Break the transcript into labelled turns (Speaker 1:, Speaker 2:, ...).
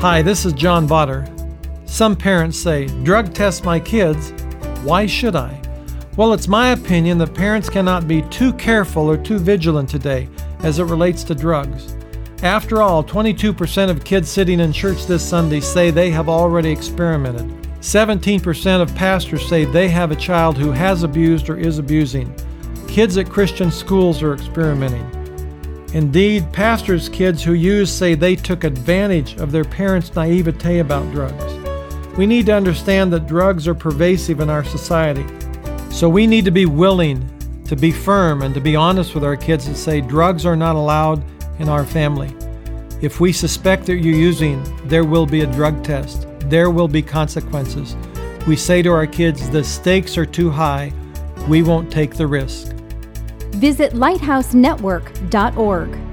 Speaker 1: Hi, this is John Botter. Some parents say, drug test my kids. Why should I? Well, it's my opinion that parents cannot be too careful or too vigilant today as it relates to drugs. After all, 22% of kids sitting in church this Sunday say they have already experimented. 17% of pastors say they have a child who has abused or is abusing. Kids at Christian schools are experimenting. Indeed, pastors' kids who use say they took advantage of their parents' naivete about drugs. We need to understand that drugs are pervasive in our society. So we need to be willing to be firm and to be honest with our kids and say drugs are not allowed in our family. If we suspect that you're using, there will be a drug test. There will be consequences. We say to our kids, the stakes are too high. We won't take the risk.
Speaker 2: Visit lighthousenetwork.org.